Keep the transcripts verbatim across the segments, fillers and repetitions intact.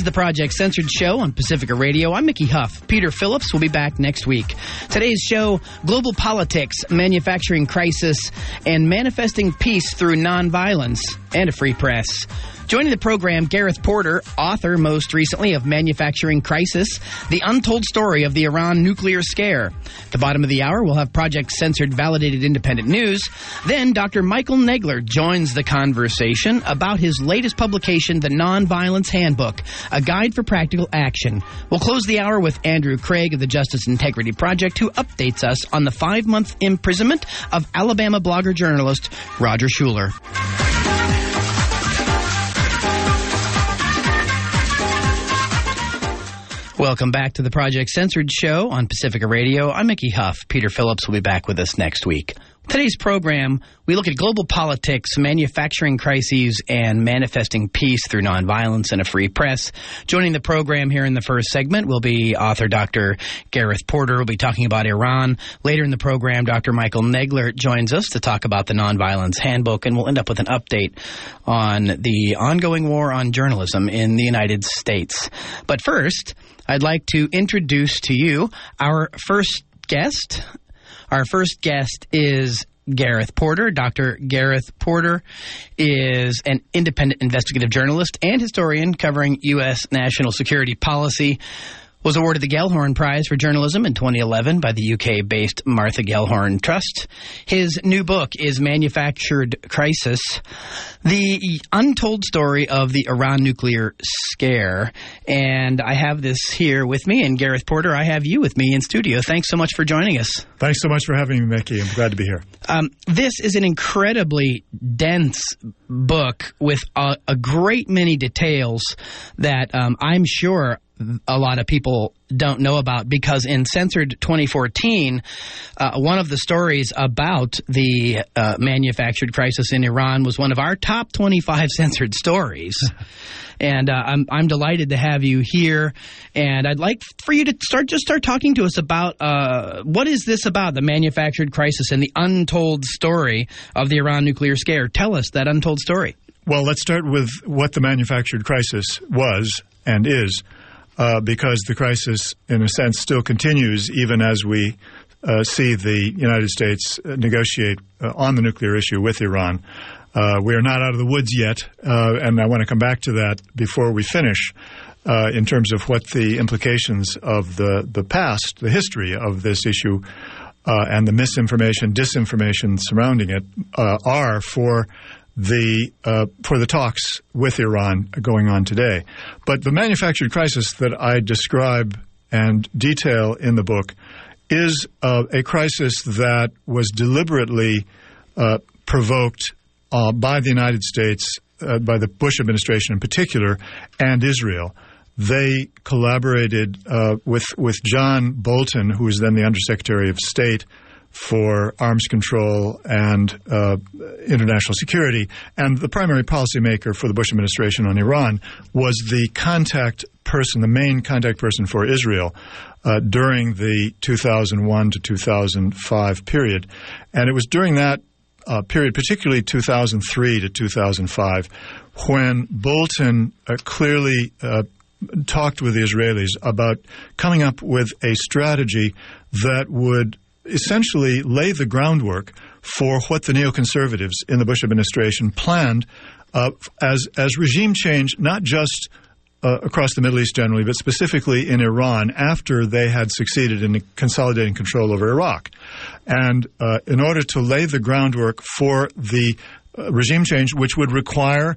the Project Censored Show on Pacifica Radio. I'm Mickey Huff. Peter Phillips will be back next week. Today's show, global politics, manufacturing crisis, and manifesting peace through nonviolence and a free press. Joining the program, Gareth Porter, author most recently of Manufacturing Crisis, The Untold Story of the Iran Nuclear Scare. At the bottom of the hour, we'll have Project Censored Validated Independent News. Then Doctor Michael Negler joins the conversation about his latest publication, The Nonviolence Handbook, a guide for practical action. We'll close the hour with Andrew Craig of the Justice Integrity Project, who updates us on the five-month imprisonment of Alabama blogger-journalist Roger Schuler. Welcome back to the Project Censored Show on Pacifica Radio. I'm Mickey Huff. Peter Phillips will be back with us next week. Today's program, we look at global politics, manufacturing crises, and manifesting peace through nonviolence and a free press. Joining the program here in the first segment will be author Doctor Gareth Porter. We'll be talking about Iran. Later in the program, Doctor Michael Negler joins us to talk about the Nonviolence Handbook, and we'll end up with an update on the ongoing war on journalism in the United States. But first, I'd like to introduce to you our first guest. Our first guest is Gareth Porter. Doctor Gareth Porter is an independent investigative journalist and historian covering U S national security policy. Was awarded the Gellhorn Prize for Journalism in twenty eleven by the U K-based Martha Gellhorn Trust. His new book is Manufactured Crisis, the untold story of the Iran nuclear scare. And I have this here with me. And Gareth Porter, I have you with me in studio. Thanks so much for joining us. Thanks so much for having me, Mickey. I'm glad to be here. Um, this is an incredibly dense book with a, a great many details that um, I'm sure a lot of people don't know about, because in Censored twenty fourteen, uh, one of the stories about the uh, manufactured crisis in Iran was one of our top twenty-five censored stories. And uh, I'm I'm delighted to have you here, and I'd like for you to start just start talking to us about uh, what is this about, the manufactured crisis and the untold story of the Iran nuclear scare. Tell us that untold story. Well, let's start with what the manufactured crisis was and is. Uh, because the crisis, in a sense, still continues even as we uh, see the United States negotiate uh, on the nuclear issue with Iran. Uh, we are not out of the woods yet, uh, and I want to come back to that before we finish uh, in terms of what the implications of the, the past, the history of this issue, uh, and the misinformation, disinformation surrounding it uh, are for the uh, for the talks with Iran going on today. But the manufactured crisis that I describe and detail in the book is uh, a crisis that was deliberately uh, provoked uh, by the United States, uh, by the Bush administration in particular, and Israel. They collaborated uh, with, with John Bolton, who was then the Undersecretary of State for Arms Control and uh, International Security, and the primary policymaker for the Bush administration on Iran was the contact person, the main contact person for Israel uh, during the two thousand one to two thousand five period. And it was during that uh, period, particularly two thousand three to two thousand five, when Bolton uh, clearly uh, talked with the Israelis about coming up with a strategy that would essentially lay the groundwork for what the neoconservatives in the Bush administration planned uh, as as regime change, not just uh, across the Middle East generally, but specifically in Iran after they had succeeded in consolidating control over Iraq. And uh, in order to lay the groundwork for the uh, regime change, which would require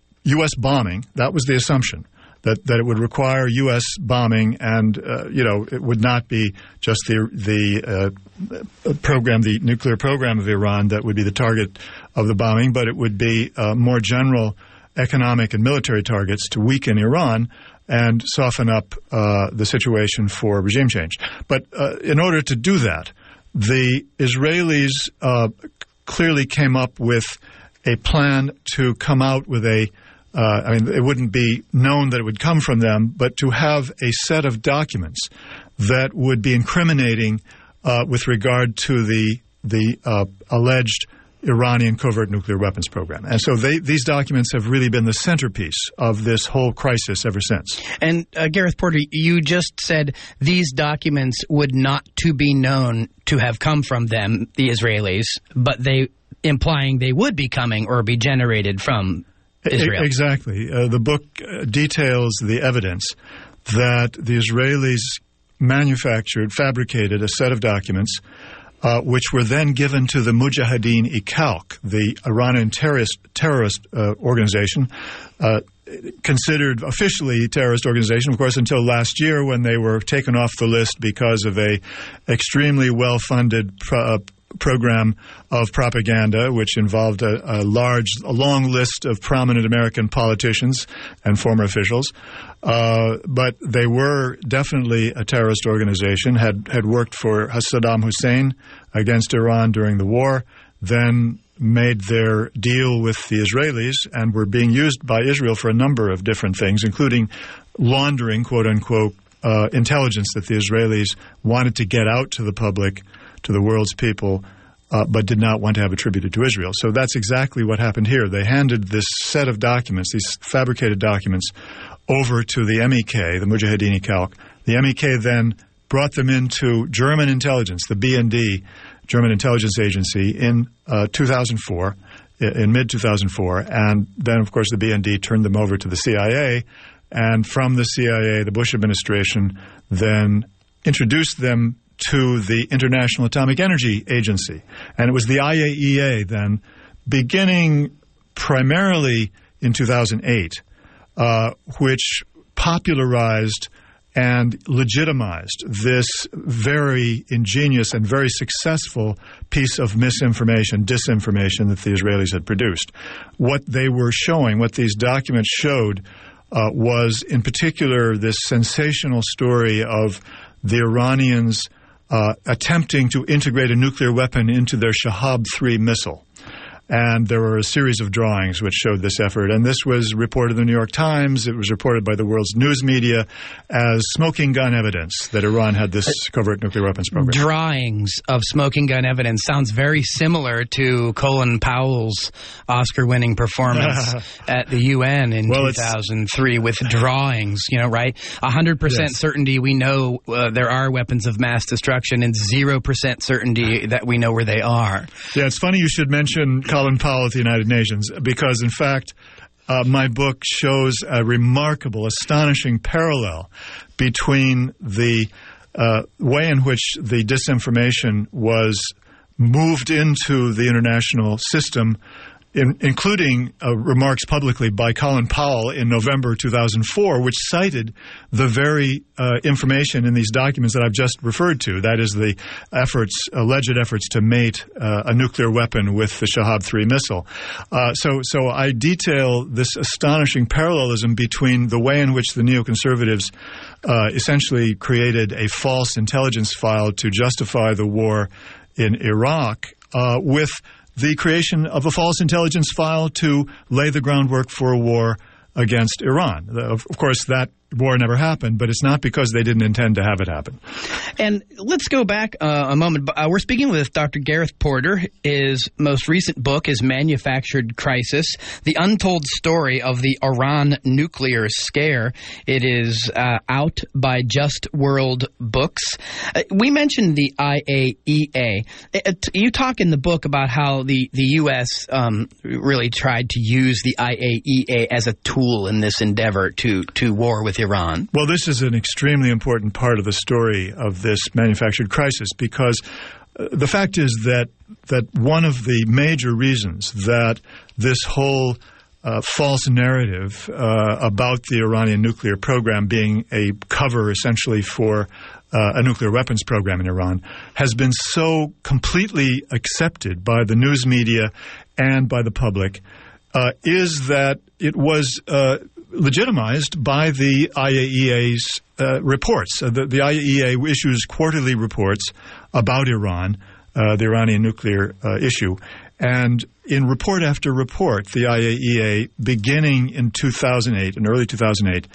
U S bombing, that was the assumption. That, that it would require U S bombing, and uh, you know it would not be just the the uh, program, the nuclear program of Iran that would be the target of the bombing, but it would be uh, more general economic and military targets to weaken Iran and soften up uh, the situation for regime change. But uh, in order to do that, the Israelis uh, clearly came up with a plan to come out with a Uh, I mean, it wouldn't be known that it would come from them, but to have a set of documents that would be incriminating uh, with regard to the the uh, alleged Iranian covert nuclear weapons program. And so they, these documents have really been the centerpiece of this whole crisis ever since. And uh, Gareth Porter, you just said these documents would not to be known to have come from them, the Israelis, but they implying they would be coming or be generated from Israel. Exactly. Uh, the book uh, details the evidence that the Israelis manufactured, fabricated a set of documents Uh, which were then given to the Mujahideen-e-Khalq, the Iranian terrorist, terrorist uh, organization, uh, considered officially terrorist organization, of course, until last year when they were taken off the list because of a extremely well-funded pro- uh, program of propaganda, which involved a, a large, a long list of prominent American politicians and former officials. Uh, but they were definitely a terrorist organization, had, had worked for Saddam Hussein against Iran during the war, then made their deal with the Israelis and were being used by Israel for a number of different things, including laundering, quote-unquote, uh, intelligence that the Israelis wanted to get out to the public, to the world's people, uh, but did not want to have attributed to Israel. So that's exactly what happened here. They handed this set of documents, these fabricated documents, over to the M E K, the Mujahideen-e-Khalq. The M E K then brought them into German intelligence, the B N D, German intelligence agency, in uh, two thousand four, in mid two thousand four. And then, of course, the B N D turned them over to the C I A. And from the C I A, the Bush administration then introduced them to the International Atomic Energy Agency. And it was the I A E A then, beginning primarily in two thousand eight, uh, which popularized and legitimized this very ingenious and very successful piece of misinformation, disinformation that the Israelis had produced. What they were showing, what these documents showed, uh, was in particular this sensational story of the Iranians uh, attempting to integrate a nuclear weapon into their Shahab three missile. And there were a series of drawings which showed this effort. And this was reported in the New York Times. It was reported by the world's news media as smoking gun evidence that Iran had this covert nuclear weapons program. Drawings of smoking gun evidence sounds very similar to Colin Powell's Oscar-winning performance at the U N in well, two thousand three with drawings, you know, right? one hundred percent yes. certainty we know uh, there are weapons of mass destruction and zero percent certainty that we know where they are. Yeah, it's funny you should mention Colin Powell at the United Nations, because, in fact, uh, my book shows a remarkable, astonishing parallel between the uh, way in which the disinformation was moved into the international system, in, including uh, remarks publicly by Colin Powell in November two thousand four, which cited the very uh, information in these documents that I've just referred to. That is the efforts, alleged efforts to mate uh, a nuclear weapon with the Shahab three missile. Uh, so, so I detail this astonishing parallelism between the way in which the neoconservatives uh, essentially created a false intelligence file to justify the war in Iraq uh, with the creation of a false intelligence file to lay the groundwork for a war against Iran. Of course, that war never happened, but it's not because they didn't intend to have it happen. And let's go back uh, a moment. Uh, we're speaking with Doctor Gareth Porter. His most recent book is Manufactured Crisis, The Untold Story of the Iran Nuclear Scare. It is uh, out by Just World Books. Uh, we mentioned the I A E A. Uh, you talk in the book about how the, the U S um, really tried to use the I A E A as a tool in this endeavor to, to war with Iran. Well, this is an extremely important part of the story of this manufactured crisis, because uh, the fact is that that one of the major reasons that this whole uh, false narrative uh, about the Iranian nuclear program being a cover essentially for uh, a nuclear weapons program in Iran has been so completely accepted by the news media and by the public uh, is that it was uh, legitimized by the I A E A's uh, reports. Uh, the, the I A E A issues quarterly reports about Iran, uh, the Iranian nuclear uh, issue. And in report after report, the I A E A, beginning in two thousand eight, in early two thousand eight,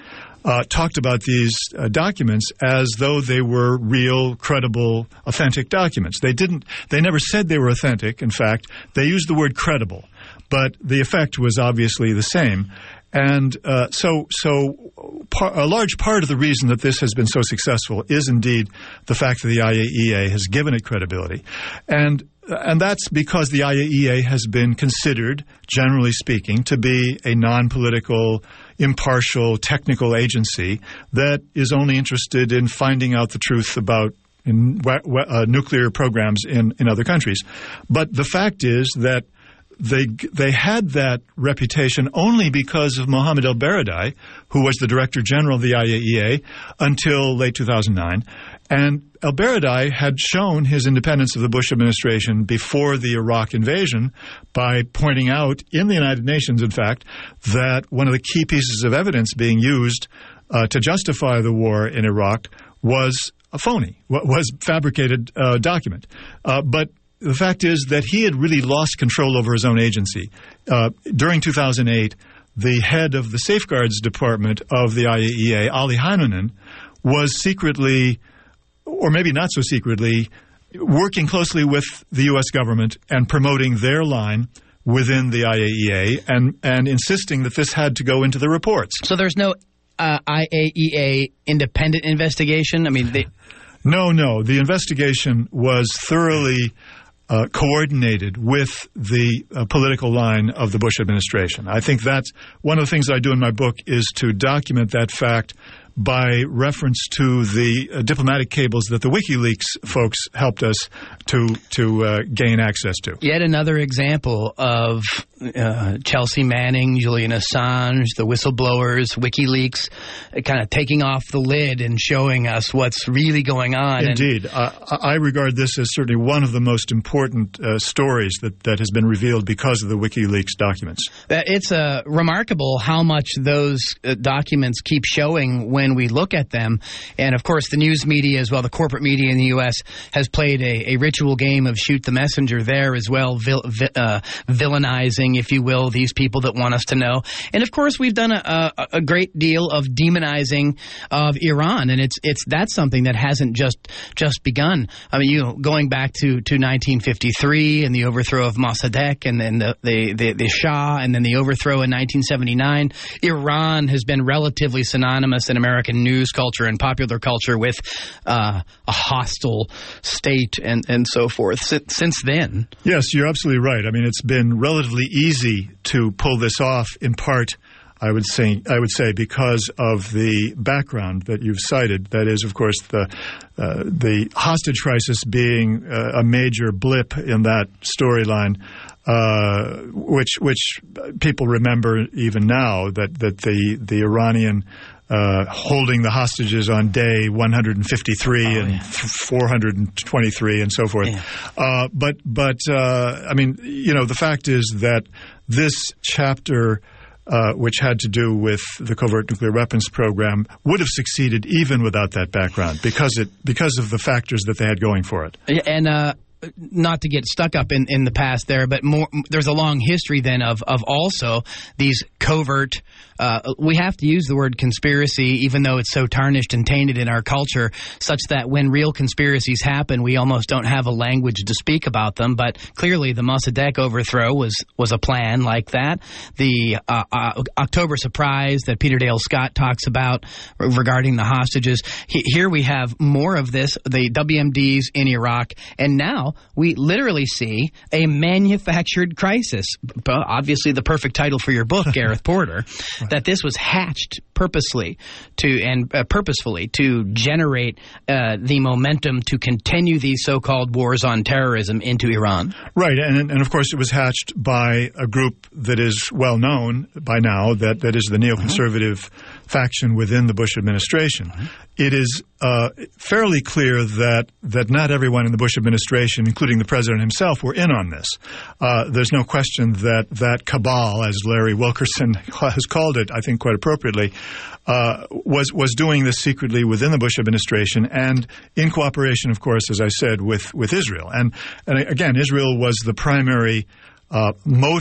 uh, talked about these uh, documents as though they were real, credible, authentic documents. They didn't. They never said they were authentic. In fact, they used the word credible, but the effect was obviously the same. And uh, so, so par- a large part of the reason that this has been so successful is indeed the fact that the I A E A has given it credibility, and and that's because the I A E A has been considered, generally speaking, to be a non-political, impartial, technical agency that is only interested in finding out the truth about in, uh, nuclear programs in, in other countries. But the fact is that They they had that reputation only because of Mohammed El-Baradei, who was the Director General of the I A E A until late two thousand nine. And El-Baradei had shown his independence of the Bush administration before the Iraq invasion by pointing out in the United Nations, in fact, that one of the key pieces of evidence being used uh, to justify the war in Iraq was a phony, was fabricated uh, document. Uh, but the fact is that he had really lost control over his own agency. Uh, during two thousand eight, the head of the Safeguards Department of the I A E A, Ali Heinonen, was secretly, or maybe not so secretly, working closely with the U S government and promoting their line within the I A E A and, and insisting that this had to go into the reports. So there's no uh, I A E A independent investigation? I mean, they... No, no. The investigation was thoroughly Uh, coordinated with the uh, political line of the Bush administration. I think that's one of the things I do in my book is to document that fact by reference to the uh, diplomatic cables that the WikiLeaks folks helped us to to uh, gain access to. Yet another example of uh, Chelsea Manning, Julian Assange, the whistleblowers, WikiLeaks, uh, kind of taking off the lid and showing us what's really going on. Indeed. And uh, I regard this as certainly one of the most important uh, stories that, that has been revealed because of the WikiLeaks documents. It's uh, remarkable how much those uh, documents keep showing when we look at them. And, of course, the news media as well, the corporate media in the U S has played a, a ritual game of shoot the messenger there as well, vil, vi, uh, villainizing, if you will, these people that want us to know. And, of course, we've done a, a, a great deal of demonizing of Iran, and it's it's that's something that hasn't just just begun. I mean, you know, going back to, to nineteen fifty-three and the overthrow of Mossadegh and then the, the, the, the Shah and then the overthrow in nineteen seventy-nine, Iran has been relatively synonymous in American news culture and popular culture with uh, a hostile state and, and so forth since, since then. Yes, you're absolutely right. I mean, it's been relatively easy to pull this off, in part, I would say, I would say because of the background that you've cited. That is, of course, the uh, the hostage crisis being uh, a major blip in that storyline, uh, which which people remember even now, that, that the, the Iranian Uh, holding the hostages on day one hundred fifty-three oh, and yeah. four hundred twenty-three and so forth. Yeah. Uh, but, but uh, I mean, you know, the fact is that this chapter, uh, which had to do with the covert nuclear weapons program, would have succeeded even without that background because it because of the factors that they had going for it. And uh not to get stuck up in, in the past there, but more, there's a long history then of, of also these covert, uh, we have to use the word conspiracy, even though it's so tarnished and tainted in our culture, such that when real conspiracies happen, we almost don't have a language to speak about them. But clearly the Mossadegh overthrow was, was a plan like that. The uh, uh, October surprise that Peter Dale Scott talks about regarding the hostages. He, here we have more of this, the W M Ds in Iraq, and now we literally see a manufactured crisis. Obviously, the perfect title for your book, Gareth Porter, that this was hatched purposely to and uh, purposefully to generate uh, the momentum to continue these so-called wars on terrorism into Iran. Right, and and of course it was hatched by a group that is well known by now, that that is the neoconservative uh-huh. faction within the Bush administration. Uh-huh. It is uh, fairly clear that that not everyone in the Bush administration, including the president himself, were in on this. Uh, there's no question that that cabal, as Larry Wilkerson has called it, I think quite appropriately, uh, was was doing this secretly within the Bush administration and in cooperation, of course, as I said, with with Israel. And and again, Israel was the primary uh, motor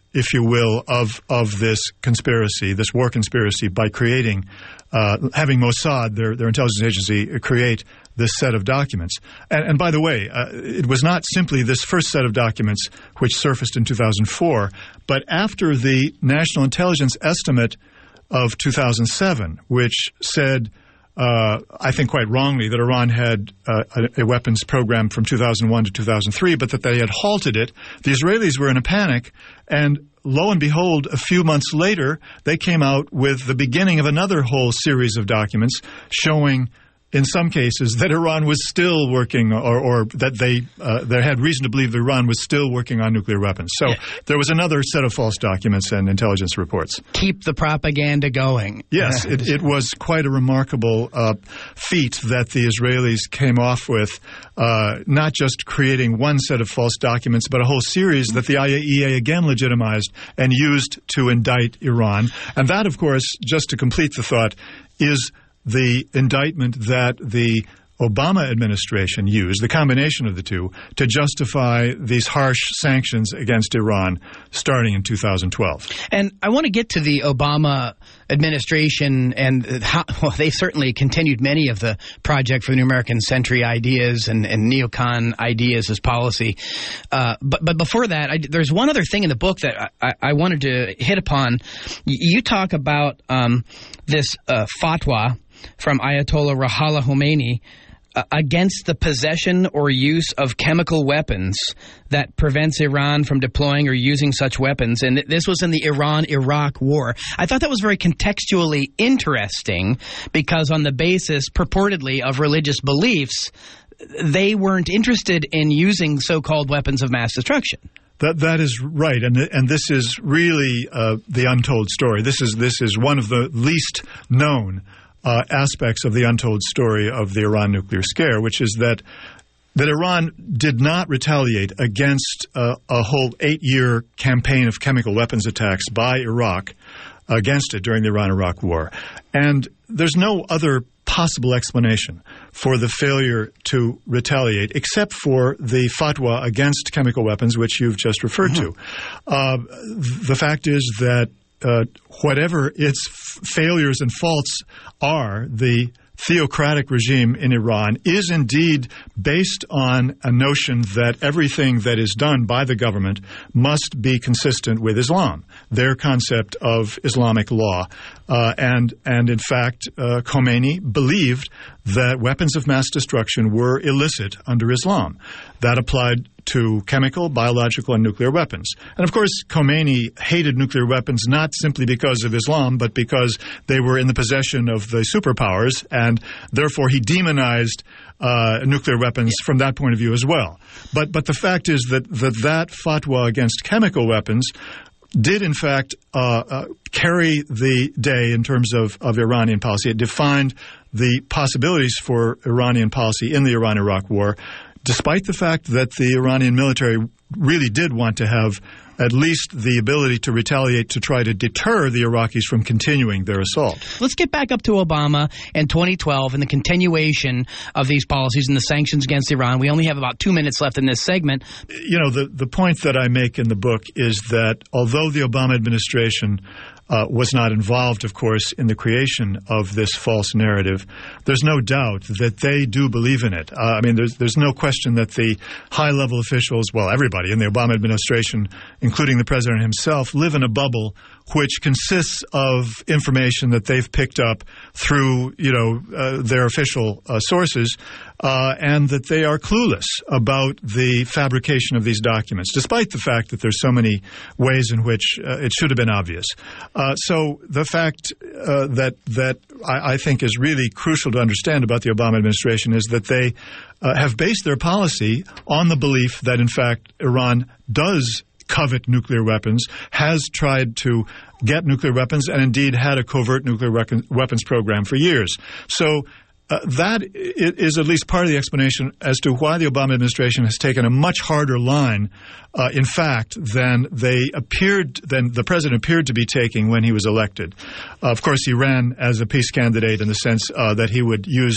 if you will, of of this conspiracy, this war conspiracy, by creating, uh, having Mossad, their their intelligence agency, create this set of documents. And, and by the way, uh, it was not simply this first set of documents which surfaced in two thousand four, but after the National Intelligence Estimate of two thousand seven, which said, uh, I think quite wrongly, that Iran had uh, a, a weapons program from two thousand one to two thousand three, but that they had halted it. The Israelis were in a panic, and lo and behold, a few months later, they came out with the beginning of another whole series of documents showing, in some cases, that Iran was still working, or, or that they uh, they had reason to believe that Iran was still working on nuclear weapons. So there was another set of false documents and intelligence reports. Keep the propaganda going. Yes, it, it was quite a remarkable uh, feat that the Israelis came off with, uh, not just creating one set of false documents, but a whole series that the I A E A again legitimized and used to indict Iran. And that, of course, just to complete the thought, is the indictment that the Obama administration used, the combination of the two, to justify these harsh sanctions against Iran starting in two thousand twelve. And I want to get to the Obama administration and how, well, they certainly continued many of the Project for the New American Century ideas and, and neocon ideas as policy. Uh, but, but before that, I, there's one other thing in the book that I, I wanted to hit upon. You talk about um, this uh, fatwa from Ayatollah Ruhollah Khomeini uh, against the possession or use of chemical weapons that prevents Iran from deploying or using such weapons. And this was in the Iran-Iraq war. I thought that was very contextually interesting because on the basis, purportedly, of religious beliefs, they weren't interested in using so-called weapons of mass destruction. That that is right, and and this is really uh, the untold story. This is this is one of the least known Uh, aspects of the untold story of the Iran nuclear scare, which is that that Iran did not retaliate against uh, a whole eight-year campaign of chemical weapons attacks by Iraq against it during the Iran-Iraq war. And there's no other possible explanation for the failure to retaliate except for the fatwa against chemical weapons, which you've just referred mm-hmm. to. Uh, the fact is that Uh, whatever its f- failures and faults are, the theocratic regime in Iran is indeed based on a notion that everything that is done by the government must be consistent with Islam, their concept of Islamic law. Uh, and, and in fact, uh, Khomeini believed that weapons of mass destruction were illicit under Islam. That applied to chemical, biological, and nuclear weapons. And of course, Khomeini hated nuclear weapons not simply because of Islam, but because they were in the possession of the superpowers, and therefore he demonized uh, nuclear weapons from that point of view as well. But but the fact is that that, that fatwa against chemical weapons did in fact uh, uh, carry the day in terms of, of Iranian policy. It defined the possibilities for Iranian policy in the Iran-Iraq war, despite the fact that the Iranian military really did want to have at least the ability to retaliate to try to deter the Iraqis from continuing their assault. Let's get back up to Obama and twenty twelve and the continuation of these policies and the sanctions against Iran. We only have about two minutes left in this segment. You know, the, the point that I make in the book is that although the Obama administration Uh, was not involved, of course, in the creation of this false narrative, there's no doubt that they do believe in it. Uh, I mean, there's there's no question that the high-level officials, well, everybody in the Obama administration, including the president himself, live in a bubble which consists of information that they've picked up through, you know, uh, their official uh, sources, uh, and that they are clueless about the fabrication of these documents, despite the fact that there's so many ways in which uh, it should have been obvious. Uh, so the fact uh, that that I, I think is really crucial to understand about the Obama administration is that they uh, have based their policy on the belief that, in fact, Iran does covet nuclear weapons, has tried to get nuclear weapons, and indeed had a covert nuclear weapons program for years. So Uh, that is at least part of the explanation as to why the Obama administration has taken a much harder line, uh, in fact, than they appeared, than the president appeared to be taking when he was elected. Uh, of course, he ran as a peace candidate in the sense uh, that he would use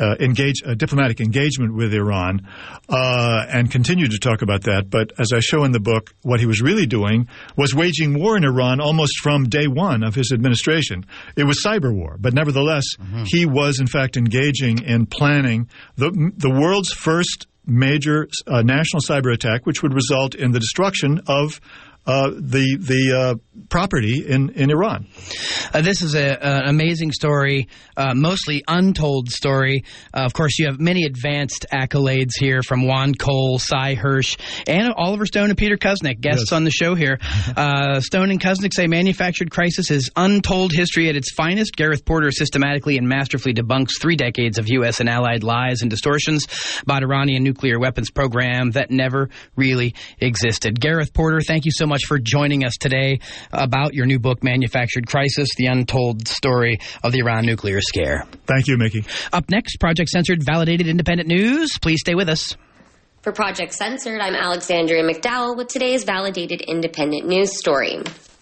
uh, engage a diplomatic engagement with Iran uh, and continued to talk about that. But as I show in the book, what he was really doing was waging war in Iran almost from day one of his administration. It was cyber war, but nevertheless, mm-hmm. he was in fact engaging in planning the the world's first major uh, national cyber attack, which would result in the destruction of Uh, the the uh, property in, in Iran. Uh, this is a, an amazing story, uh, mostly untold story. Uh, of course, you have many advanced accolades here from Juan Cole, Cy Hirsch, and Oliver Stone and Peter Kuznick, guests yes. on the show here. Uh, Stone and Kuznick say Manufactured Crisis is untold history at its finest. Gareth Porter systematically and masterfully debunks three decades of U S and allied lies and distortions about Iranian nuclear weapons program that never really existed. Gareth Porter, thank you so much for joining us today about your new book, Manufactured Crisis, The Untold Story of the Iran Nuclear Scare. Thank you, Mickey. Up next, Project Censored, Validated Independent News. Please stay with us. For Project Censored, I'm Alexandria McDowell with today's Validated Independent News story.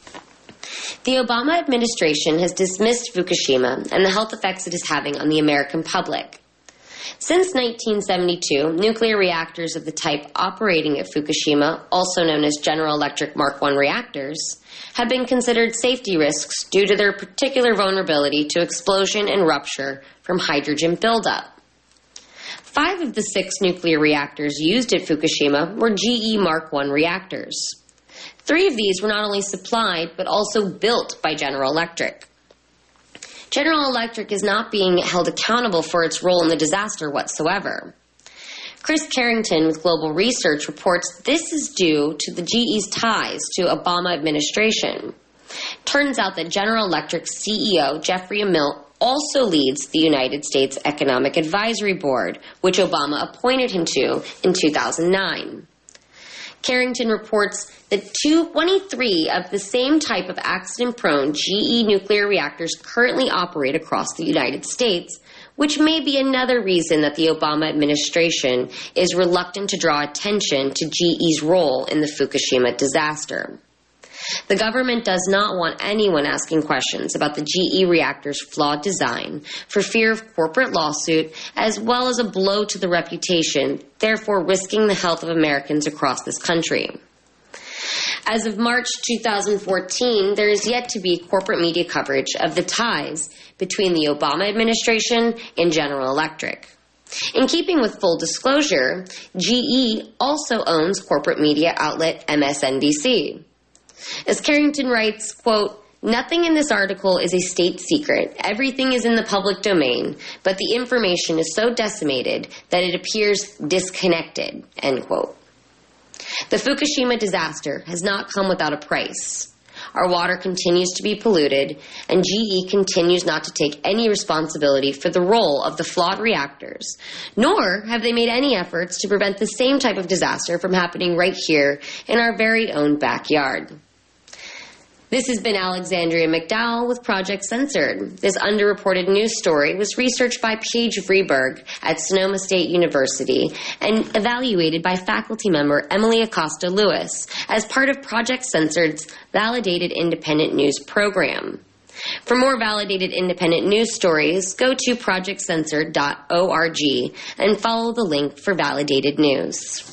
The Obama administration has dismissed Fukushima and the health effects it is having on the American public. Since nineteen seventy-two, nuclear reactors of the type operating at Fukushima, also known as General Electric Mark one reactors, have been considered safety risks due to their particular vulnerability to explosion and rupture from hydrogen buildup. Five of the six nuclear reactors used at Fukushima were G E Mark one reactors. Three of these were not only supplied, but also built by General Electric. General Electric is not being held accountable for its role in the disaster whatsoever. Chris Carrington with Global Research reports this is due to the G E's ties to Obama administration. Turns out that General Electric C E O Jeffrey Immelt also leads the United States Economic Advisory Board, which Obama appointed him to in two thousand nine. Carrington reports that twenty-three of the same type of accident-prone G E nuclear reactors currently operate across the United States, which may be another reason that the Obama administration is reluctant to draw attention to G E's role in the Fukushima disaster. The government does not want anyone asking questions about the G E reactor's flawed design for fear of corporate lawsuit, as well as a blow to the reputation, therefore risking the health of Americans across this country. As of March two thousand fourteen, there is yet to be corporate media coverage of the ties between the Obama administration and General Electric. In keeping with full disclosure, G E also owns corporate media outlet M S N B C. As Carrington writes, quote, "Nothing in this article is a state secret. Everything is in the public domain, but the information is so decimated that it appears disconnected," end quote. The Fukushima disaster has not come without a price. Our water continues to be polluted, and G E continues not to take any responsibility for the role of the flawed reactors, nor have they made any efforts to prevent the same type of disaster from happening right here in our very own backyard. This has been Alexandria McDowell with Project Censored. This underreported news story was researched by Paige Vreeberg at Sonoma State University and evaluated by faculty member Emily Acosta-Lewis as part of Project Censored's Validated Independent News program. For more validated independent news stories, go to project censored dot org and follow the link for validated news.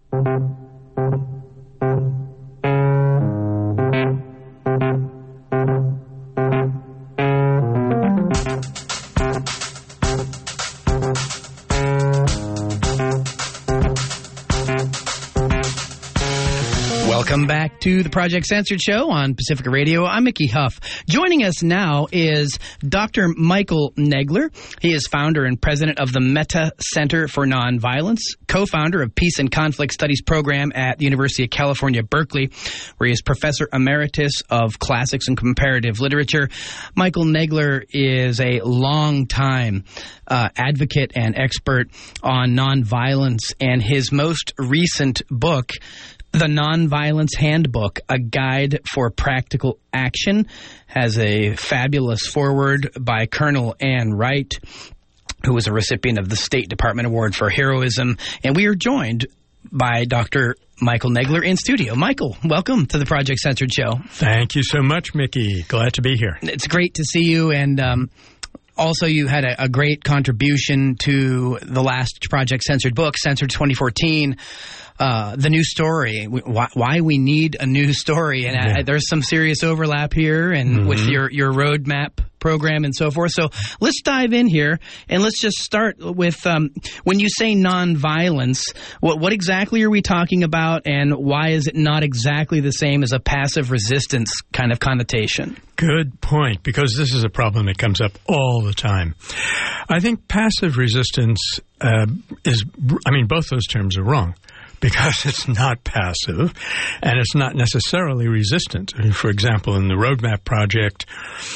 Welcome back to the Project Censored Show on Pacifica Radio. I'm Mickey Huff. Joining us now is Doctor Michael Negler. He is founder and president of the Metta Center for Nonviolence, co-founder of Peace and Conflict Studies program at the University of California, Berkeley, where he is professor emeritus of classics and comparative literature. Michael Negler is a long-time uh, advocate and expert on nonviolence, and his most recent book, The Nonviolence Handbook, A Guide for Practical Action, has a fabulous foreword by Colonel Ann Wright, who was a recipient of the State Department Award for Heroism. And we are joined by Doctor Michael Negler in studio. Michael, welcome to the Project Censored Show. Thank you so much, Mickey. Glad to be here. It's great to see you, and um, also, you had a, a great contribution to the last Project Censored book, Censored twenty fourteen, uh, The New Story, why, why we need a new story. And yeah. I, there's some serious overlap here and mm-hmm. with your, your roadmap program and so forth. So let's dive in here, and let's just start with um, when you say nonviolence, what, what exactly are we talking about, and why is it not exactly the same as a passive resistance kind of connotation? Good point, because this is a problem that comes up all the time. I think passive resistance uh, is, I mean, both those terms are wrong, because it's not passive and it's not necessarily resistant. For example, in the Roadmap Project,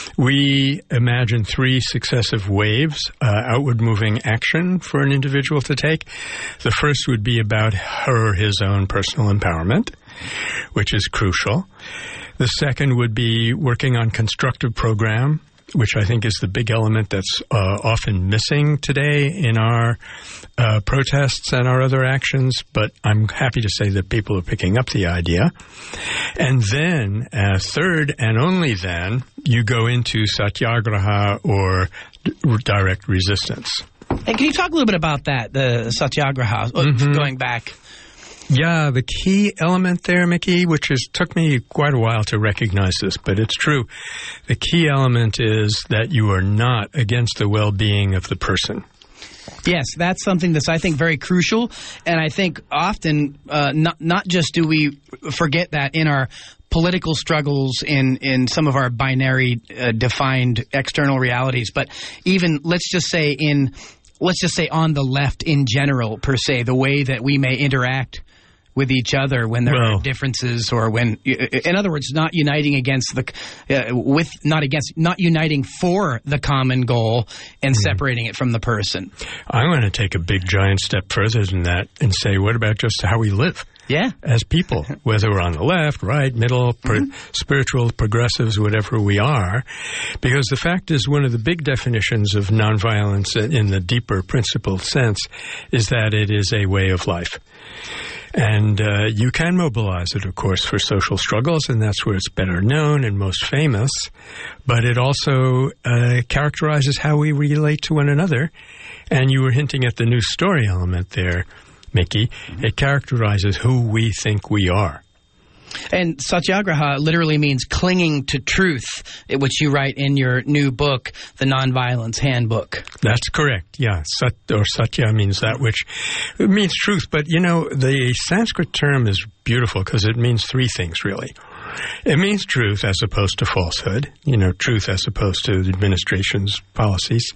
we imagine three successive waves, uh, outward-moving action for an individual to take. The first would be about her or his own personal empowerment, which is crucial. The second would be working on constructive program, which I think is the big element that's uh, often missing today in our uh, protests and our other actions, but I'm happy to say that people are picking up the idea. And then, uh, third and only then, you go into satyagraha or d- direct resistance. And can you talk a little bit about that, the satyagraha, mm-hmm. going back? Yeah, the key element there, Mickey, which is took me quite a while to recognize this, but it's true. The key element is that you are not against the well-being of the person. Yes, that's something that's, I think, very crucial. And I think often uh, not not just do we forget that in our political struggles in, in some of our binary uh, defined external realities, but even, let's just say, in let's just say on the left in general, per se, the way that we may interact with each other when there well, are differences, or when, in other words, not uniting against the, uh, with, not against, not uniting for the common goal and mm-hmm. separating it from the person. I want to take a big giant step further than that and say, what about just how we live? Yeah. As people, whether we're on the left, right, middle, mm-hmm. pro- spiritual, progressives, whatever we are. Because the fact is, one of the big definitions of nonviolence in the deeper principled sense is that it is a way of life. And uh, you can mobilize it, of course, for social struggles, and that's where it's better known and most famous. But it also uh, characterizes how we relate to one another. And you were hinting at the new story element there, Mickey. Mm-hmm. It characterizes who we think we are. And satyagraha literally means clinging to truth, which you write in your new book, The Nonviolence Handbook. That's correct, yeah. Sat, or satya means that which it means truth. But, you know, the Sanskrit term is beautiful because it means three things, really. It means truth as opposed to falsehood, you know, truth as opposed to the administration's policies.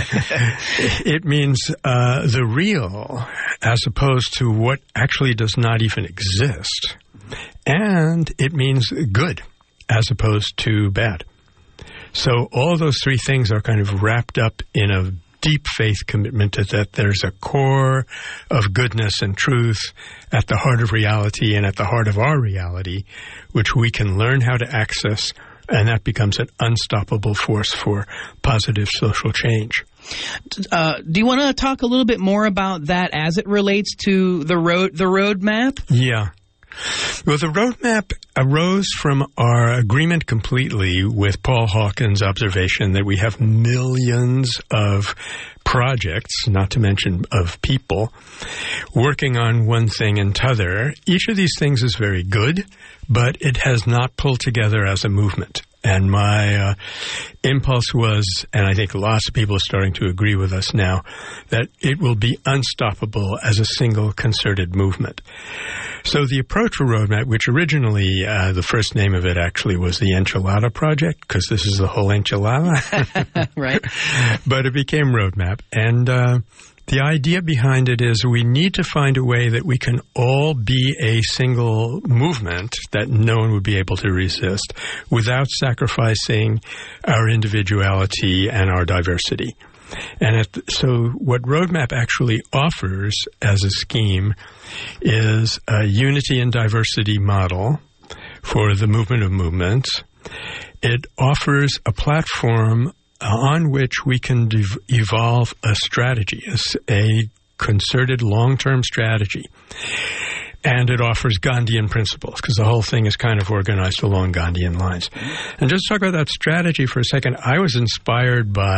It means uh, the real as opposed to what actually does not even exist. And it means good as opposed to bad. So all those three things are kind of wrapped up in a deep faith commitment to that there's a core of goodness and truth at the heart of reality and at the heart of our reality, which we can learn how to access, and that becomes an unstoppable force for positive social change. Uh, do you want to talk a little bit more about that as it relates to the road, the roadmap? Yeah. Well, the roadmap arose from our agreement completely with Paul Hawkins' observation that we have millions of projects, not to mention of people, working on one thing and t'other. Each of these things is very good, but it has not pulled together as a movement. And my uh, impulse was, and I think lots of people are starting to agree with us now, that it will be unstoppable as a single concerted movement. So the approach for Roadmap, which originally uh, the first name of it actually was the Enchilada Project, because this is the whole enchilada. Right. But it became Roadmap. And uh, the idea behind it is we need to find a way that we can all be a single movement that no one would be able to resist without sacrificing our individuality and our diversity. And at, so what Roadmap actually offers as a scheme is a unity and diversity model for the movement of movements. It offers a platform on which we can dev- evolve a strategy, a concerted long-term strategy. And it offers Gandhian principles, because the whole thing is kind of organized along Gandhian lines. And just to talk about that strategy for a second, I was inspired by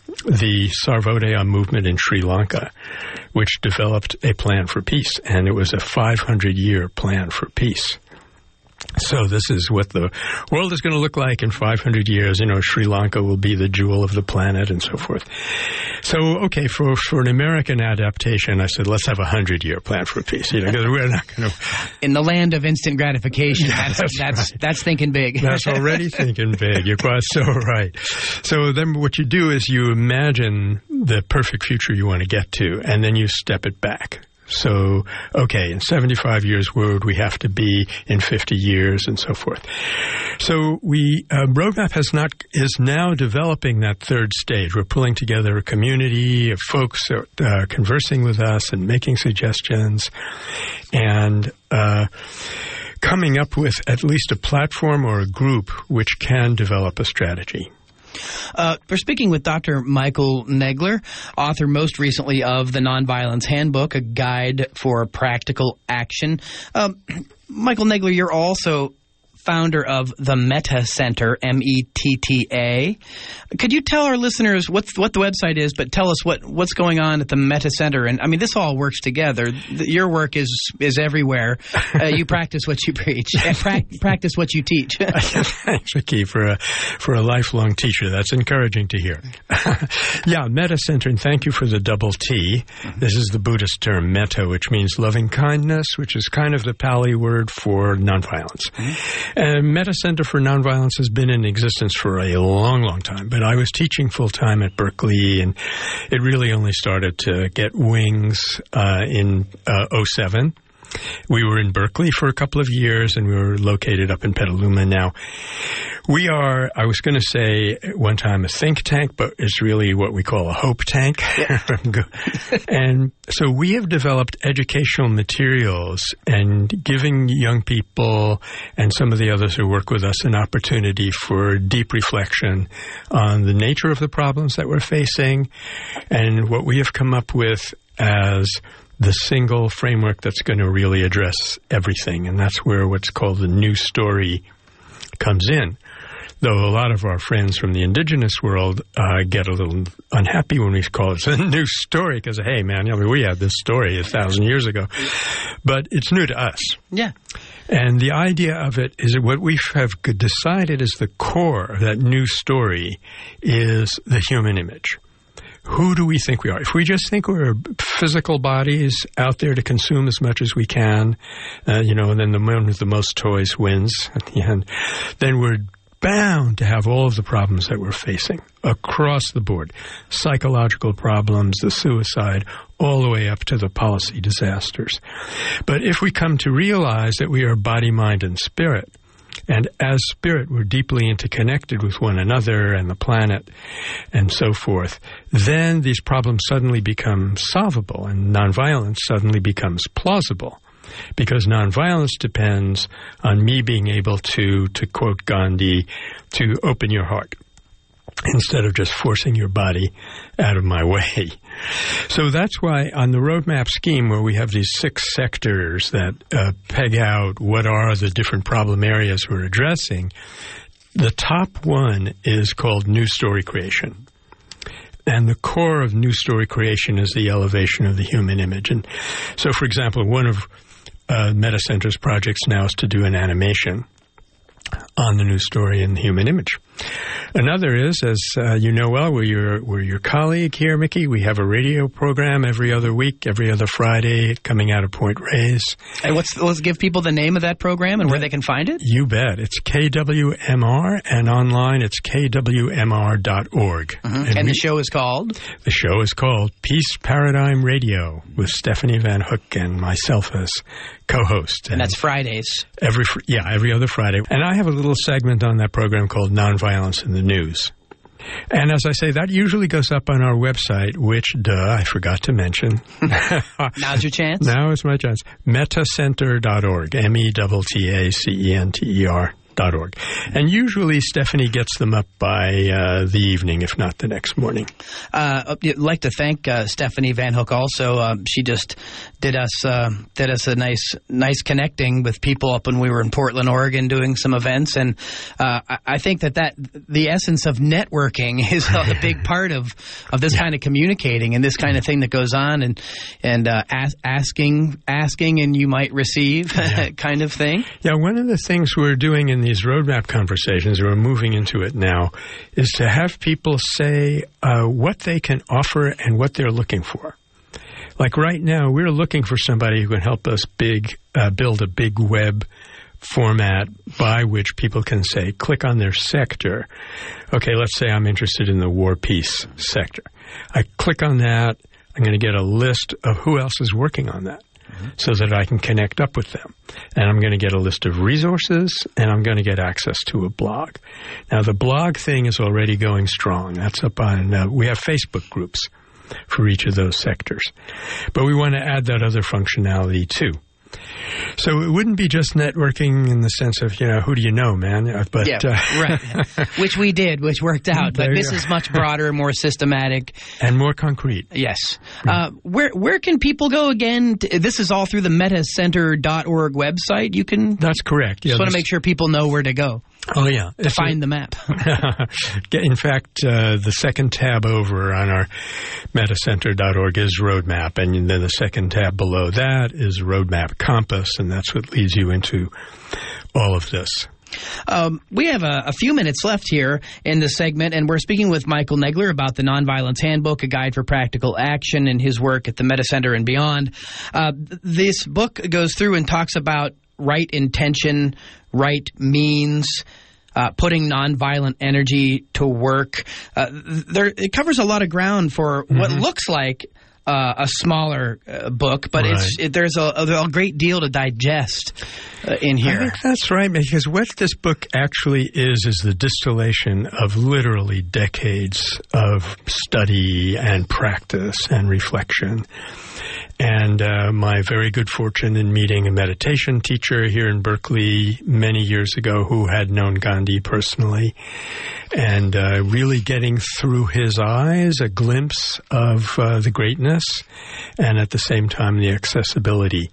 the Sarvodaya movement in Sri Lanka, which developed a plan for peace, and it was a five hundred year plan for peace. So this is what the world is going to look like in five hundred years. You know, Sri Lanka will be the jewel of the planet and so forth. So, okay, for, for an American adaptation, I said, let's have a hundred-year plan for peace. You know, because we're not going to... In the land of instant gratification, Yeah, that's, that's that's, right. that's thinking big. That's already thinking big. You're quite so right. So then what you do is you imagine the perfect future you want to get to, and then you step it back. So, okay, in seventy-five years, where would we have to be in fifty years and so forth? So we, uh, Roadmap has not, is now developing that third stage. We're pulling together a community of folks uh, conversing with us and making suggestions and, uh, coming up with at least a platform or a group which can develop a strategy. Uh, we're speaking with Doctor Michael Negler, author most recently of The Nonviolence Handbook, a guide for practical action. Um, Michael Negler, you're also founder of the Metta Center, M E T T A. Could you tell our listeners what's, what the website is, but tell us what, what's going on at the Metta Center? And I mean, this all works together. Your work is is everywhere. Uh, you practice what you preach. Pra- practice what you teach. Thanks, Vicky, for a, for a lifelong teacher. That's encouraging to hear. Yeah, Metta Center, and thank you for the double T. This is the Buddhist term, metta, which means loving kindness, which is kind of the Pali word for nonviolence. Mm-hmm. And Metta Center for Nonviolence has been in existence for a long, long time. But I was teaching full-time at Berkeley, and it really only started to get wings uh, in uh, oh seven. We were in Berkeley for a couple of years, and we were located up in Petaluma now. We are, I was going to say at one time, a think tank, but it's really what we call a hope tank. Yeah. And so we have developed educational materials and giving young people and some of the others who work with us an opportunity for deep reflection on the nature of the problems that we're facing and what we have come up with as the single framework that's going to really address everything. And that's where what's called the new story comes in. Though a lot of our friends from the indigenous world uh, get a little unhappy when we call it a new story because, hey, man, I mean, we had this story a thousand years ago. But it's new to us. Yeah. And the idea of it is that what we have decided is the core of that new story is the human image. Who do we think we are? If we just think we're physical bodies out there to consume as much as we can, uh, you know, and then the one with the most toys wins at the end, then we're bound to have all of the problems that we're facing across the board. Psychological problems, the suicide, all the way up to the policy disasters. But if we come to realize that we are body, mind, and spirit, and as spirit, we're deeply interconnected with one another and the planet and so forth, then these problems suddenly become solvable and nonviolence suddenly becomes plausible. Because nonviolence depends on me being able to, to quote Gandhi, to open your heart instead of just forcing your body out of my way. So that's why on the roadmap scheme where we have these six sectors that uh, peg out what are the different problem areas we're addressing, the top one is called New Story Creation. And the core of New Story Creation is the elevation of the human image. And so, for example, one of uh, Metta Center's projects now is to do an animation on the new story in the human image. Another is, as uh, you know well, we're your, we're your colleague here, Mickey. We have a radio program every other week, every other Friday, coming out of Point Reyes. And what's, let's give people the name of that program and where they can find it. You bet. It's K W M R, and online it's K W M R dot org. Mm-hmm. And, and we, the show is called? The show is called Peace Paradigm Radio with Stephanie Van Hook and myself as co-host. And, and that's Fridays. Every Yeah, every other Friday. And I have a little segment on that program called Nonviolence in the News. And as I say, that usually goes up on our website, which, duh, I forgot to mention. Now's your chance. Now is my chance. Metta Center dot org, M E T T A C E N T E R dot org. And usually Stephanie gets them up by uh, the evening, if not the next morning. Uh, I'd like to thank uh, Stephanie Van Hook also. Um, she just did us uh, did us a nice nice connecting with people up when we were in Portland, Oregon, doing some events. And uh, I, I think that, that the essence of networking is a big part of, of this yeah. kind of communicating and this kind of thing that goes on, and and uh, as, asking asking and you might receive yeah. kind of thing. Yeah, one of the things we're doing in these roadmap conversations, we're moving into it now, is to have people say uh, what they can offer and what they're looking for. Like right now, we're looking for somebody who can help us big uh, build a big web format by which people can say, click on their sector. Okay, let's say I'm interested in the war peace sector. I click on that. I'm going to get a list of who else is working on that, mm-hmm. so that I can connect up with them. And I'm going to get a list of resources, and I'm going to get access to a blog. Now, the blog thing is already going strong. That's up on, uh, we have Facebook groups for each of those sectors. But we want to add that other functionality too. So it wouldn't be just networking in the sense of, you know, who do you know, man? But, yeah, uh, right. Which we did, which worked out. But this is much broader, more systematic. And more concrete. Yes. Uh, where where can people go again? To, this is all through the meta center dot org website. You can. That's correct. Yeah, just want to make sure people know where to go. Oh, yeah. To it's find a, the map. In fact, uh, the second tab over on our meta center dot org is Roadmap, and then the second tab below that is Roadmap Compass, and that's what leads you into all of this. Um, we have a, a few minutes left here in this segment, and we're speaking with Michael Negler about the Nonviolence Handbook, a guide for practical action, and his work at the Meta Center and beyond. Uh, this book goes through and talks about right intention, right means, uh, putting nonviolent energy to work. Uh, there, it covers a lot of ground for mm-hmm. what looks like uh, a smaller uh, book, but right. it's it, there's a, a, a great deal to digest uh, in here. I think that's right, because what this book actually is is the distillation of literally decades of study and practice and reflection. And uh, my very good fortune in meeting a meditation teacher here in Berkeley many years ago who had known Gandhi personally, and uh, really getting through his eyes a glimpse of uh, the greatness and at the same time the accessibility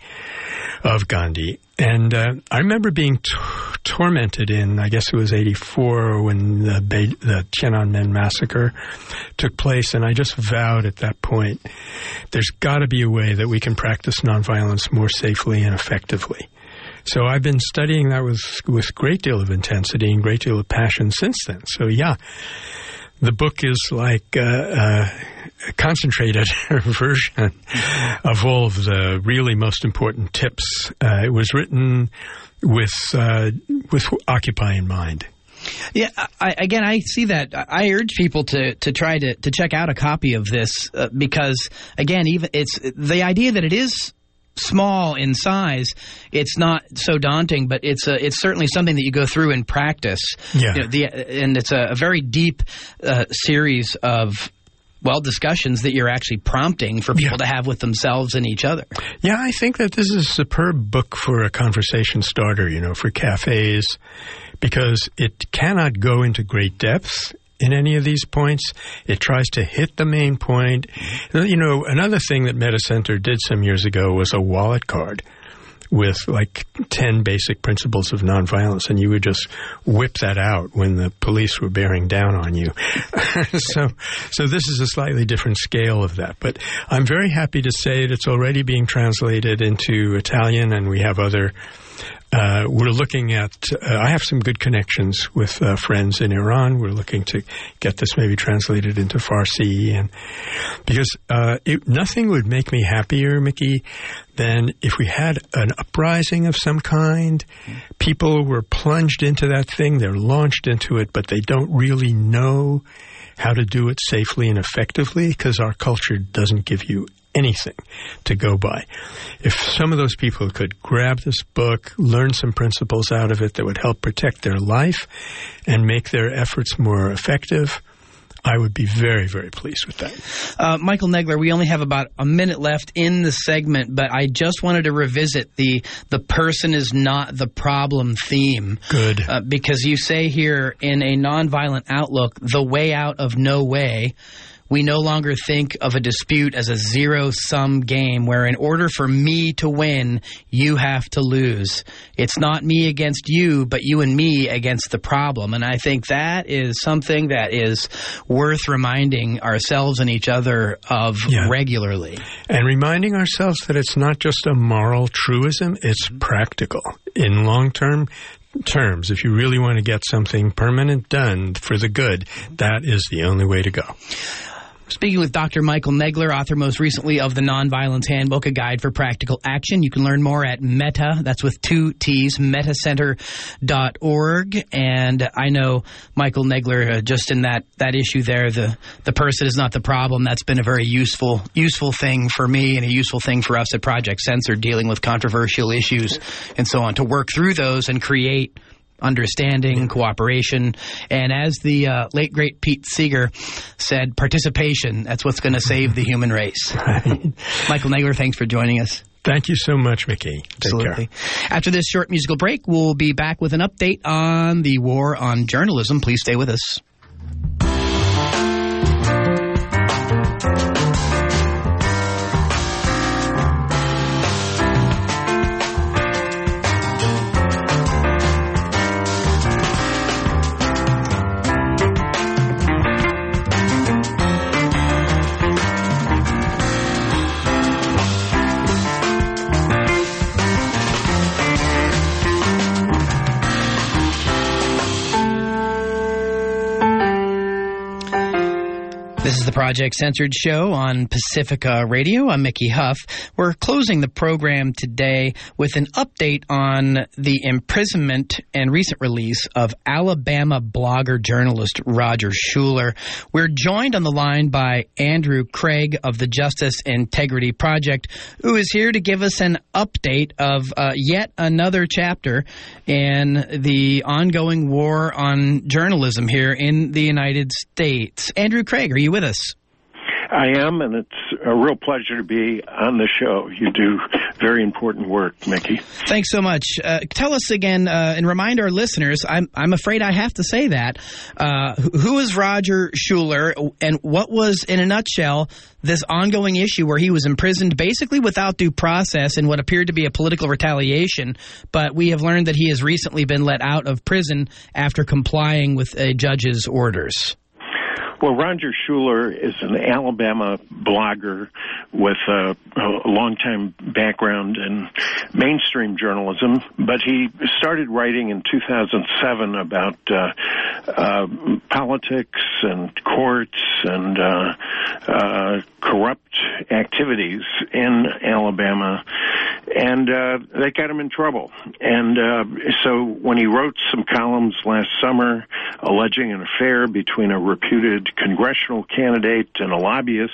of Gandhi. And uh, I remember being t- tormented in, I guess it was eighty-four when the, Be- the Tiananmen massacre took place, and I just vowed at that point, there's got to be a way that we can practice nonviolence more safely and effectively. So I've been studying that with with great deal of intensity and great deal of passion since then. So yeah, the book is like uh, uh, a concentrated version of all of the really most important tips. Uh, it was written with uh, with Occupy in mind. Yeah, I, again, I see that. I urge people to, to try to, to check out a copy of this uh, because, again, even it's the idea that it is small in size, it's not so daunting, but it's a, it's certainly something that you go through in practice. Yeah. You know, the, and it's a, a very deep uh, series of, well, discussions that you're actually prompting for people yeah. to have with themselves and each other. Yeah, I think that this is a superb book for a conversation starter, you know, for cafes, because it cannot go into great depth in any of these points. It tries to hit the main point. You know, another thing that Meta Center did some years ago was a wallet card with like ten basic principles of nonviolence, and you would just whip that out when the police were bearing down on you. so so this is a slightly different scale of that. But I'm very happy to say that it's already being translated into Italian, and we have other Uh, we're looking at, uh, I have some good connections with uh, friends in Iran. We're looking to get this maybe translated into Farsi. And because uh, it, nothing would make me happier, Mickey, than if we had an uprising of some kind. People were plunged into that thing. They're launched into it, but they don't really know how to do it safely and effectively because our culture doesn't give you anything to go by. If some of those people could grab this book, learn some principles out of it that would help protect their life and make their efforts more effective, I would be very, very pleased with that. Uh, Michael Negler, we only have about a minute left in the segment, but I just wanted to revisit the the person is not the problem theme. Good. Uh, because you say here in A Nonviolent Outlook, the way out of no way. We no longer think of a dispute as a zero-sum game where in order for me to win, you have to lose. It's not me against you, but you and me against the problem. And I think that is something that is worth reminding ourselves and each other of yeah. regularly. And reminding ourselves that it's not just a moral truism, it's practical. In long-term terms, if you really want to get something permanent done for the good, that is the only way to go. Speaking with Doctor Michael Negler, author most recently of The Nonviolence Handbook, a guide for practical action. You can learn more at Meta, that's with two T's, metacenter dot org. And I know, Michael Negler, uh, just in that, that issue there, the, the person is not the problem. That's been a very useful useful thing for me and a useful thing for us at Project Censored, dealing with controversial issues and so on, to work through those and create understanding, cooperation, and as the uh, late, great Pete Seeger said, participation. That's what's going to save the human race. Michael Negler, thanks for joining us. Thank you so much, Mickey. Take Absolutely. care. After this short musical break, we'll be back with an update on the war on journalism. Please stay with us. This is the Project Censored show on Pacifica Radio. I'm Mickey Huff. We're closing the program today with an update on the imprisonment and recent release of Alabama blogger journalist Roger Shuler. We're joined on the line by Andrew Craig of the Justice Integrity Project, who is here to give us an update of uh, yet another chapter in the ongoing war on journalism here in the United States. Andrew Craig, are you with us? I am, and it's a real pleasure to be on the show. You do very important work, Mickey. Thanks so much. Uh, tell us again, uh, and remind our listeners, I'm, I'm afraid I have to say that, uh, who is Roger Shuler, and what was, in a nutshell, this ongoing issue where he was imprisoned basically without due process in what appeared to be a political retaliation, but we have learned that he has recently been let out of prison after complying with a judge's orders. Well, Roger Shuler is an Alabama blogger with a, a long-time background in mainstream journalism, but he started writing in two thousand seven about uh, uh, politics and courts and uh, uh, corrupt activities in Alabama, and uh, they got him in trouble. And uh, so when he wrote some columns last summer alleging an affair between a reputed congressional candidate and a lobbyist,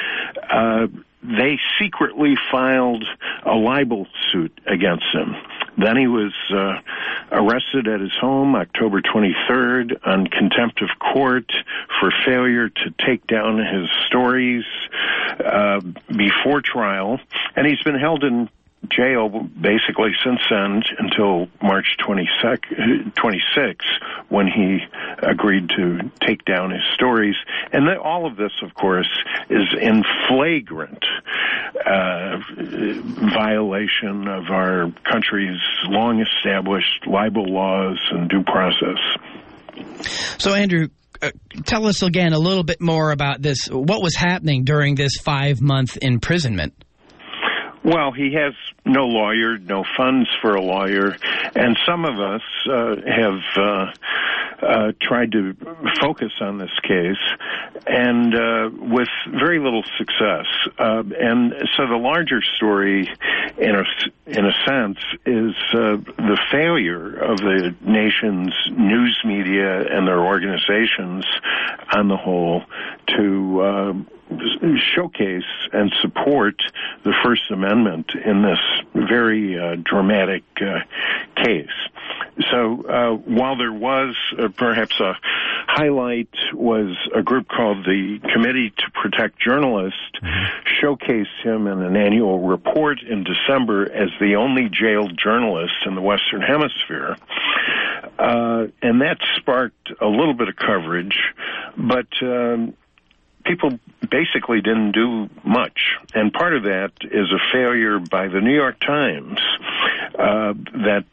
uh, they secretly filed a libel suit against him. Then he was uh, arrested at his home October twenty-third on contempt of court for failure to take down his stories uh, before trial, and he's been held in jail basically since then until March twenty-sixth, when he agreed to take down his stories. And the, all of this, of course, is in flagrant uh, violation of our country's long-established libel laws and due process. So, Andrew, uh, tell us again a little bit more about this. What was happening during this five-month imprisonment? Well, he has no lawyer, no funds for a lawyer, and some of us uh, have uh, uh, tried to focus on this case, and uh, with very little success. Uh, and so the larger story, in a, in a sense, is uh, the failure of the nation's news media and their organizations on the whole to uh, showcase and support the First Amendment in this very uh, dramatic uh, case. So uh, while there was uh, perhaps a highlight was a group called the Committee to Protect Journalists, mm-hmm. showcased him in an annual report in December as the only jailed journalist in the Western Hemisphere. Uh, and that sparked a little bit of coverage, but um, people basically didn't do much. And part of that is a failure by the New York Times uh, that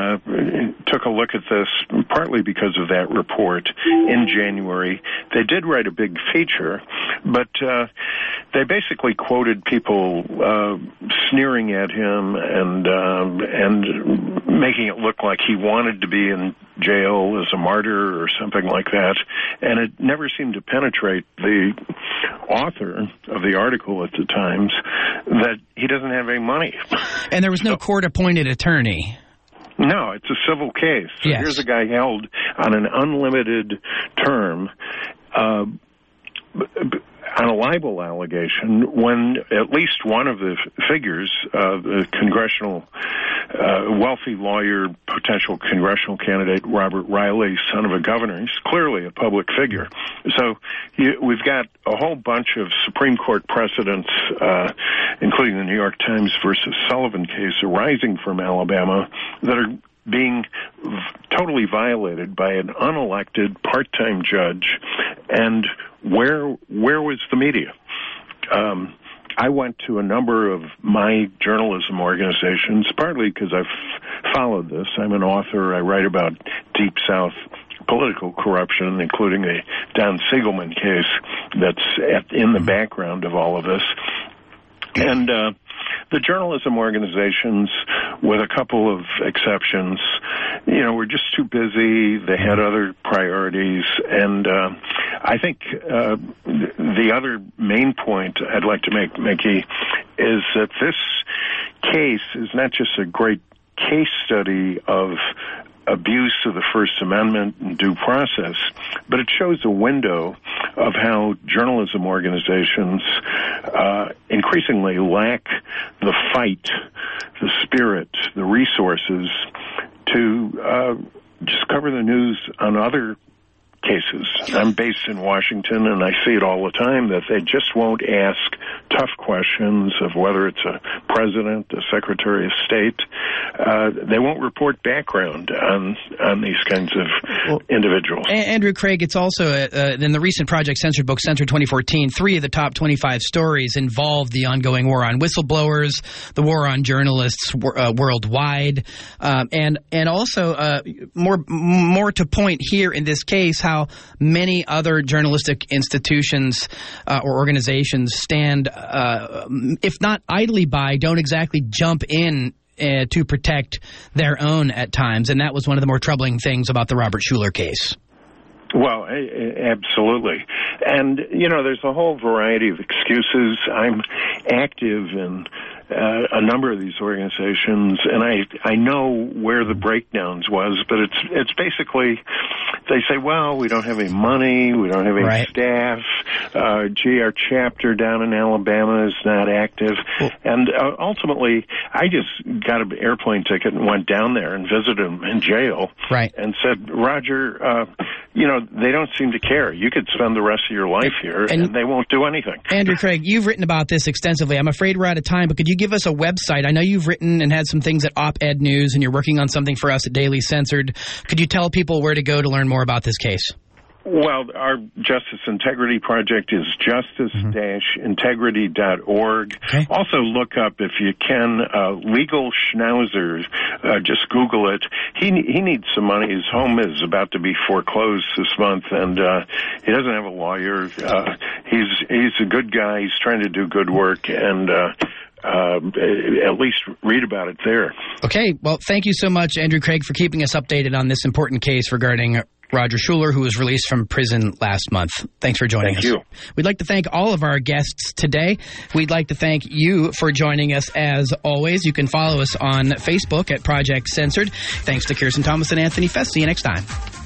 uh, took a look at this, partly because of that report in January. They did write a big feature, but uh, they basically quoted people uh, sneering at him and um, and making it look like he wanted to be in jail as a martyr or something like that. And it never seemed to penetrate the author of the article at the Times that he doesn't have any money. And there was no so, court-appointed attorney. No, it's a civil case. So yes. Here's a guy held on an unlimited term uh, b- b- on a libel allegation when at least one of the figures, uh, the congressional uh, wealthy lawyer, potential congressional candidate Robert Riley, son of a governor, he's clearly a public figure. So you, we've got a whole bunch of Supreme Court precedents, uh, including the New York Times versus Sullivan case arising from Alabama, that are being v- totally violated by an unelected part-time judge. And where where was the media? Um, I went to a number of my journalism organizations, partly because I've followed this. I'm an author. I write about Deep South political corruption, including the Don Siegelman case that's at, in the background of all of this. And uh, the journalism organizations, with a couple of exceptions, you know, were just too busy. They had other priorities. And uh, I think uh, the other main point I'd like to make, Mickey, is that this case is not just a great case study of abuse of the First Amendment and due process, but it shows a window of how journalism organizations uh, increasingly lack the fight, the spirit, the resources to uh, just cover the news on other cases. I'm based in Washington, and I see it all the time, that they just won't ask tough questions of whether it's a president, a secretary of state. Uh, they won't report background on on these kinds of well, individuals. Andrew Craig, it's also, uh, in the recent Project Censored book, Censored twenty fourteen, three of the top twenty-five stories involve the ongoing war on whistleblowers, the war on journalists uh, worldwide, um, and and also uh, more more to point here in this case, how many other journalistic institutions uh, or organizations stand, uh, if not idly by, don't exactly jump in uh, to protect their own at times. And that was one of the more troubling things about the Robert Schuller case. Well, absolutely. And, you know, there's a whole variety of excuses. I'm active in uh, a number of these organizations, and I I know where the breakdowns was, but it's it's basically, they say, well, we don't have any money, we don't have any right. staff, uh, gee, our chapter down in Alabama is not active. Well, and uh, ultimately, I just got an airplane ticket and went down there and visited him in jail right. and said, Roger, uh, you know, they don't seem to care. You could spend the rest of your life here, and, and they won't do anything. Andrew Craig, you've written about this extensively. I'm afraid we're out of time, but could you give us a website? I know you've written and had some things at Op-Ed News, and you're working on something for us at Daily Censored. Could you tell people where to go to learn more about this case? Well, our Justice Integrity Project is justice dash integrity dot org. Okay. Also look up, if you can, uh, Legal Schnauzer. Uh, just Google it. He he needs some money. His home is about to be foreclosed this month, and uh, he doesn't have a lawyer. Uh, he's he's a good guy. He's trying to do good work, and uh, Uh, at least read about it there. Okay. Well, thank you so much, Andrew Craig, for keeping us updated on this important case regarding Roger Schuller, who was released from prison last month. Thanks for joining thank us. You. We'd like to thank all of our guests today. We'd like to thank you for joining us as always. You can follow us on Facebook at Project Censored. Thanks to Kirsten Thomas and Anthony Fest. See you next time.